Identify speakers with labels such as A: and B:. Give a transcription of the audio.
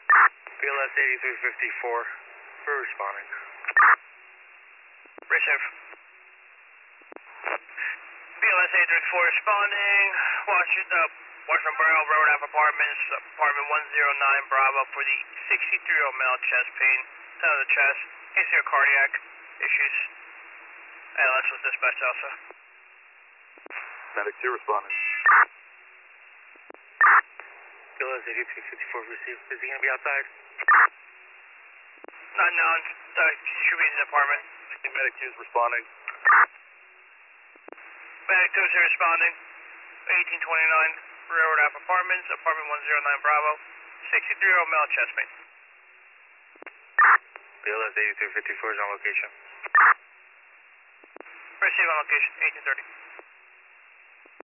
A: BLS 8354, we're responding.
B: Receive. BLS 834 responding. Washington Borough Road Ave Apartments, apartment 109 Bravo for the 63-year-old male chest pain, center of the chest, history of cardiac issues. ALS was dispatched also.
C: Medic 2 responding.
A: BLS 8354 received. Is he going to be outside?
B: Not known. Should be in the apartment.
C: Medic 2 is responding.
B: Medic 2 is here responding. 1829 Railroad Ave Apartments, apartment 109 Bravo, 63-year-old male chest pain.
A: BLS 8354 is on location.
B: Receive on location, 1830.